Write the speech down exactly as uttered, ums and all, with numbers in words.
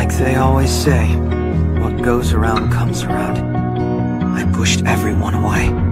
Like they always say, what goes around comes around. I pushed everyone away.